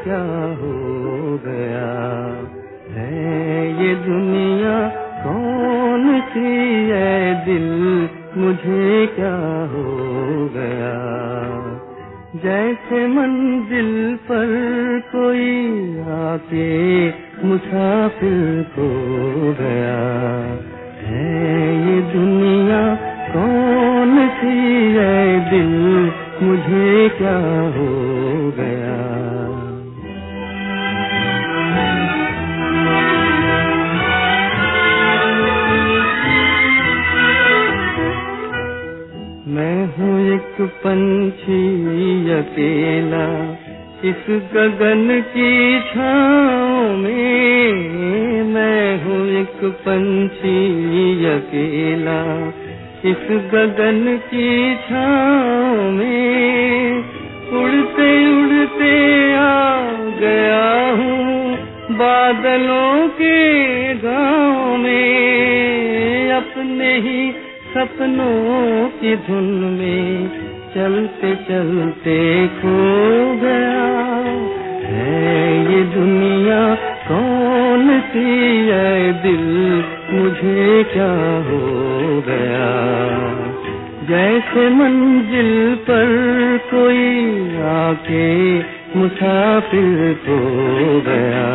क्या हो गया है ये दुनिया कौन सी है दिल मुझे क्या हो गया। जैसे मंजिल पर कोई आके मुसाफिर खो गया है ये दुनिया कौन सी है दिल मुझे क्या हो गया। मैं हूँ एक पंछी अकेला इस गगन की छाँव में। मैं हूँ एक पंछी अकेला इस गगन की छाँव में। उड़ते उड़ते आ गया हूँ बादलों के गाँव में। अपने ही सपनों की धुन में चलते चलते खो गया है ये दुनिया कौन सी है दिल मुझे क्या हो गया। जैसे मंजिल पर कोई आके मुसाफिर खो गया।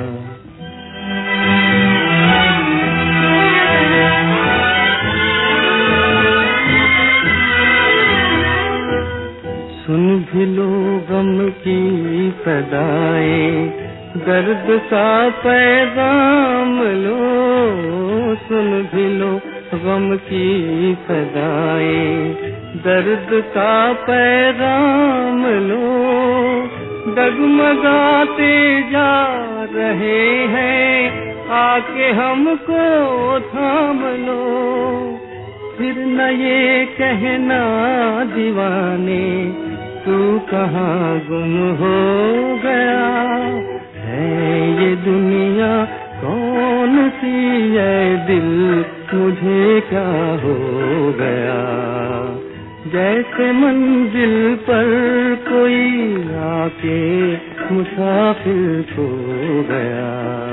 सुन भी लो गम की सदाएं दर्द का पैगाम लो। सुन भी लो गम की सदाएं दर्द का पैगाम लो। डगमगाते जा रहे हैं आके हमको थाम लो। फिर न ये कहना दीवाने तू कहाँ गुम हो गया है ये दुनिया कौन सी है दिल मुझे क्या हो गया। जैसे मंजिल पर कोई आके मुसाफिर खो गया।